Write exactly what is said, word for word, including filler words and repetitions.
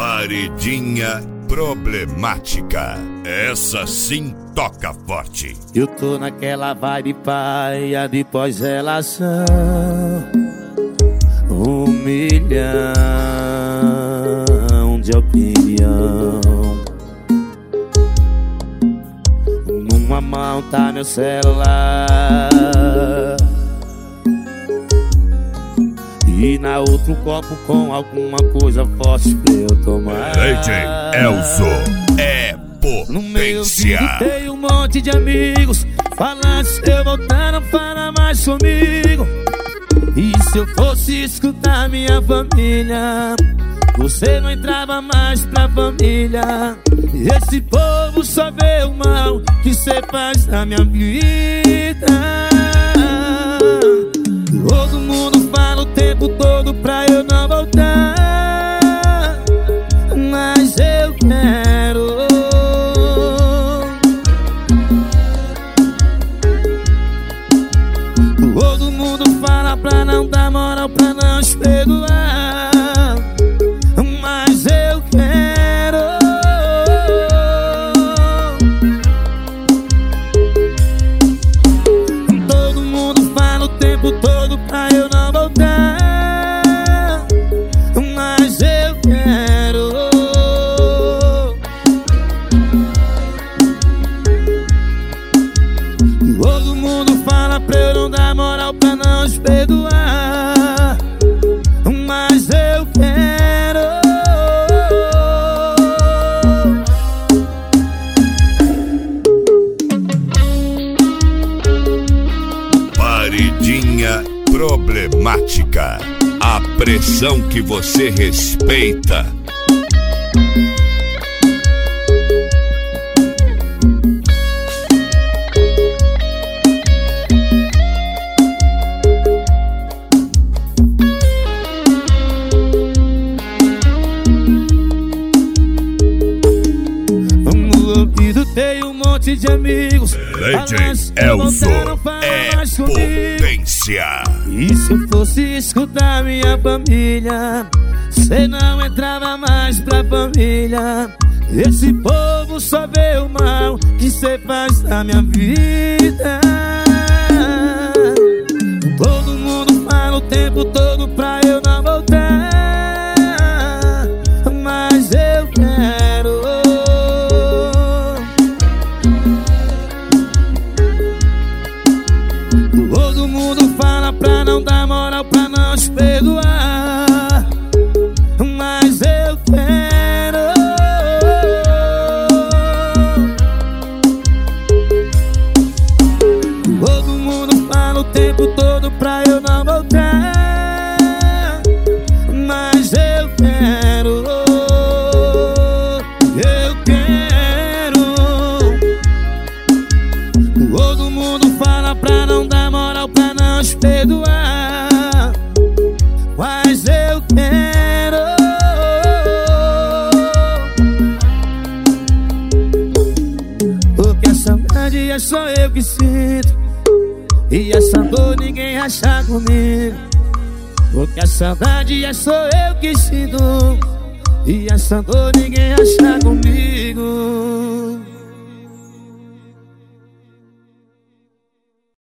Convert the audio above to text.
Paredinha problemática. Essa sim toca forte. Eu tô naquela vibe paia de pós-relação. Um milhão de opinião. Numa mão tá meu celular e na outra um copo com alguma coisa forte pra eu tomar. D J Elzo é potência. No meio do tem um monte de amigos falando, se eu voltar não fala mais comigo. E se eu fosse escutar minha família, você não entrava mais pra família. Esse povo só vê o mal que cê faz na minha vida. Todo mundo fala o tempo todo pra eu não voltar, mas eu quero. Todo mundo fala pra não dar moral, pra não te perdoar, mas eu quero. Todo mundo fala o tempo todo pra eu não voltar, mas eu quero. Todo mundo fala pra eu não dar moral, pra não te perdoar, mas eu quero. Paredinha problemática. A pressão que você respeita. Tem um monte de amigos. D J Elzo é potência. E se eu fosse escutar minha família, cê não entrava mais pra família. Esse povo só vê o mal que cê faz na minha vida. Todo mundo fala o tempo todo pra eu não voltar, mas eu quero. Todo mundo fala pra não dar moral, pra não te perdoar, mas eu quero. Todo mundo fala o tempo todo pra eu não voltar, mas eu quero. Eu quero. Todo mundo fala pra não dar moral, pra não te perdoar, mas eu quero. Porque a saudade é só eu que sinto, e essa dor ninguém acha comigo. Porque a saudade é só eu que sinto, e essa dor ninguém acha comigo.